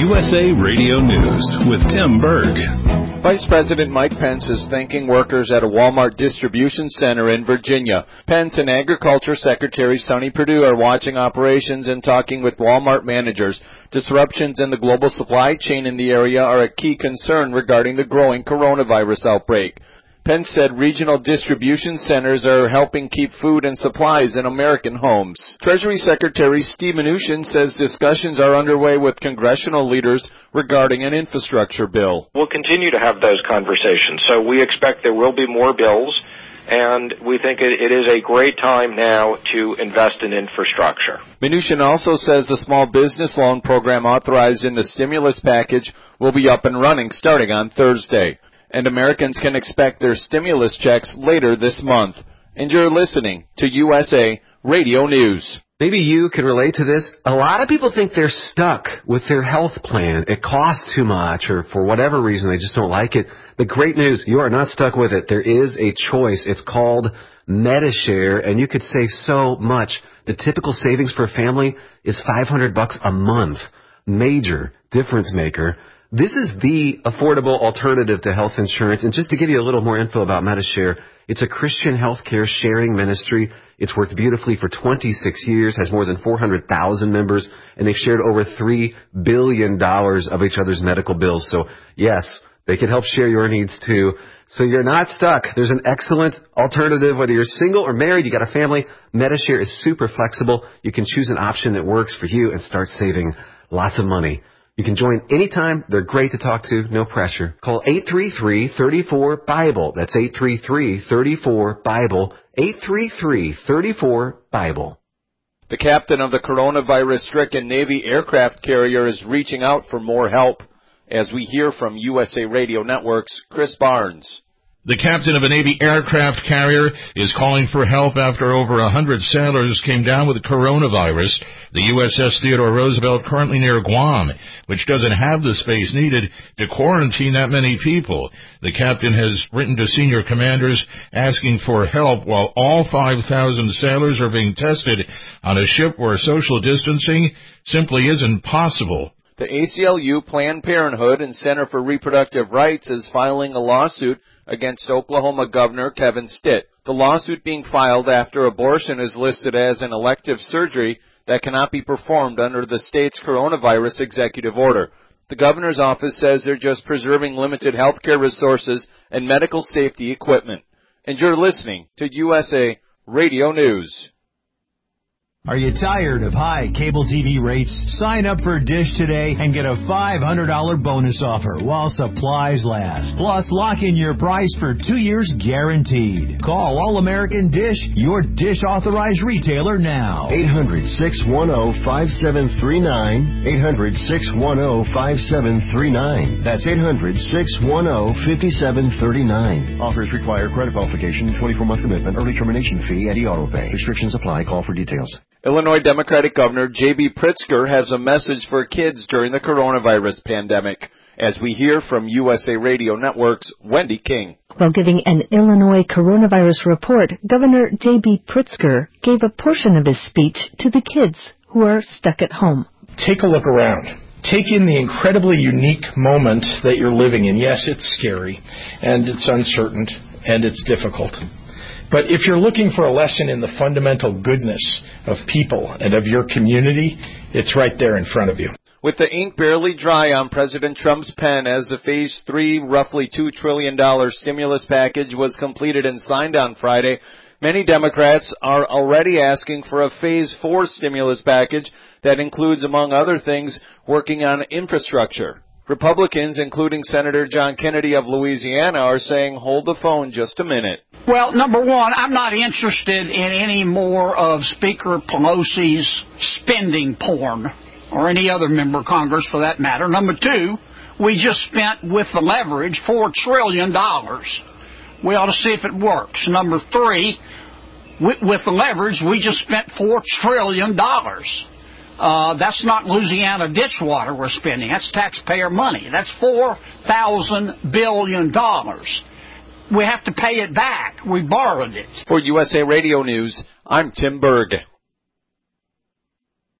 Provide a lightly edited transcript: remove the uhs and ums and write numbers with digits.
USA Radio News with Tim Berg. Vice President Mike Pence is thanking workers at a Walmart distribution center in Virginia. Pence and Agriculture Secretary Sonny Perdue are watching operations and talking with Walmart managers. Disruptions in the global supply chain in the area are a key concern regarding the growing coronavirus outbreak. Pence said regional distribution centers are helping keep food and supplies in American homes. Treasury Secretary Steve Mnuchin says discussions are underway with congressional leaders regarding an infrastructure bill. We'll continue to have those conversations. So we expect there will be more bills, and we think it is a great time now to invest in infrastructure. Mnuchin also says the small business loan program authorized in the stimulus package will be up and running starting on Thursday. And Americans can expect their stimulus checks later this month. And you're listening to USA Radio News. Maybe you can relate to this. A lot of people think they're stuck with their health plan. It costs too much, or for whatever reason, they just don't like it. The great news, you are not stuck with it. There is a choice. It's called Medi-Share, and you could save so much. The typical savings for a family is $500 a month. Major difference maker. This is the affordable alternative to health insurance. And just to give you a little more info about Medi-Share, it's a Christian healthcare sharing ministry. It's worked beautifully for 26 years, has more than 400,000 members, and they've shared over $3 billion of each other's medical bills. So, yes, they can help share your needs, too. So you're not stuck. There's an excellent alternative. Whether you're single or married, you got a family, Medi-Share is super flexible. You can choose an option that works for you and start saving lots of money. You can join anytime. They're great to talk to. No pressure. Call 833-34-BIBLE. That's 833-34-BIBLE. 833-34-BIBLE. The captain of the coronavirus-stricken Navy aircraft carrier is reaching out for more help. As we hear from USA Radio Network's Chris Barnes. The captain of a Navy aircraft carrier is calling for help after over 100 sailors came down with the coronavirus. The USS Theodore Roosevelt, currently near Guam, which doesn't have the space needed to quarantine that many people. The captain has written to senior commanders asking for help while all 5,000 sailors are being tested on a ship where social distancing simply isn't possible. The ACLU, Planned Parenthood, and Center for Reproductive Rights is filing a lawsuit against Oklahoma Governor Kevin Stitt. The lawsuit being filed after abortion is listed as an elective surgery that cannot be performed under the state's coronavirus executive order. The governor's office says they're just preserving limited health care resources and medical safety equipment. And you're listening to USA Radio News. Are you tired of high cable TV rates? Sign up for Dish today and get a $500 bonus offer while supplies last. Plus, lock in your price for 2 years guaranteed. Call All-American Dish, your Dish authorized retailer now. 800-610-5739. 800-610-5739. That's 800-610-5739. Offers require credit qualification, 24-month commitment, early termination fee, and e-auto pay. Restrictions apply. Call for details. Illinois Democratic Governor J.B. Pritzker has a message for kids during the coronavirus pandemic, as we hear from USA Radio Network's Wendy King. While giving an Illinois coronavirus report, Governor J.B. Pritzker gave a portion of his speech to the kids who are stuck at home. Take a look around. Take in the incredibly unique moment that you're living in. Yes, it's scary, and it's uncertain, and it's difficult. But if you're looking for a lesson in the fundamental goodness of people and of your community, it's right there in front of you. With the ink barely dry on President Trump's pen as the Phase 3, roughly $2 trillion stimulus package was completed and signed on Friday, many Democrats are already asking for a Phase 4 stimulus package that includes, among other things, working on infrastructure. Republicans, including Senator John Kennedy of Louisiana, are saying, hold the phone just a minute. Well, number one, I'm not interested in any more of Speaker Pelosi's spending porn, or any other member of Congress for that matter. Number two, we just spent with the leverage $4 trillion. We ought to see if it works. Number three, with the leverage, we just spent $4 trillion. That's not Louisiana ditch water we're spending. That's taxpayer money. That's $4,000 billion. We have to pay it back. We borrowed it. For USA Radio News, I'm Tim Berg.